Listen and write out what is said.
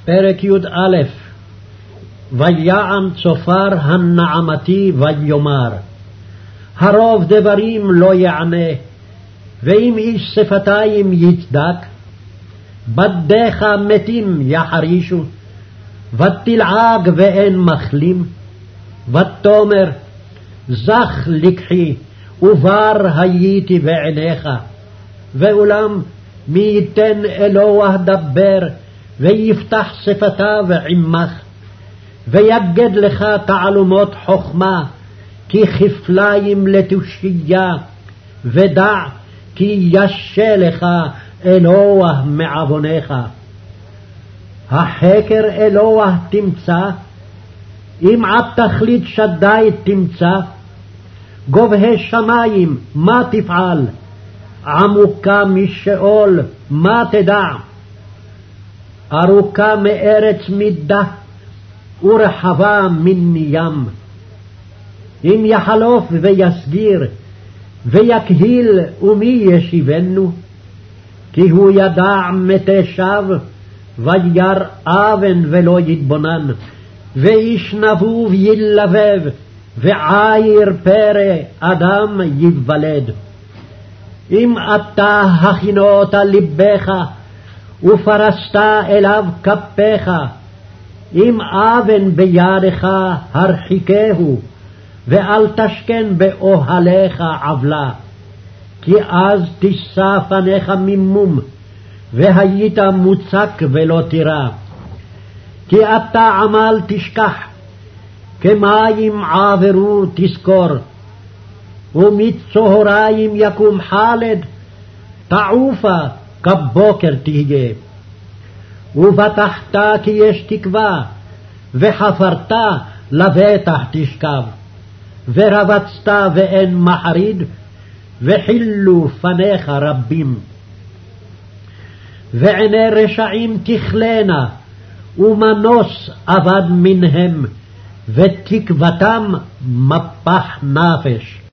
פרק י"א. ויען צופר הנעמתי ויאמר, הרוב דברים לא יענה, ואם איש שפתיים יצדק, בדיך מתים יחרישו, ותלעג ואין מחלים, ותאמר זך לקחי ובר הייתי בעיניך, ואולם מי ייתן אלוה דבר ויפתח שפתיו עמך, ויגד לך תעלומות חכמה, כי כפליים לתושייה, ודע כי ישה לך אלוה מעווניך. החקר אלוה תמצא, אם עד תכלית שדי תמצא, גובהי שמים מה תפעל, עמוקה משאול מה תדע, ארוכה מארץ מידה, ורחבה מן ים. אם יחלוף ויסגיר, ויקהיל ומי ישיבנו, כי הוא ידע מתי שווא, וירא אבן ולא יתבונן, ואיש נבוב ילבב, ועיר פרא אדם ייוולד. אם אתה הכינות לבך, ופרסת אליו כפיך, אם אבן בידך הרחיקהו, ואל תשכן באוהליך עוולה, כי אז תישא פניך ממום, והיית מוצק ולא תירא. כי אתה עמל תשכח, כמים עברו תזכור, ומצהריים יקום חלד, תעופה כבוקר תהיה. ובטחת כי יש תקווה, וחפרת לבטח תשכב, ורבצת ואין מחריד, וחילו פניך רבים. ועיני רשעים תכלנה, ומנוס אבד מנהם, ותקוותם מפח נפש.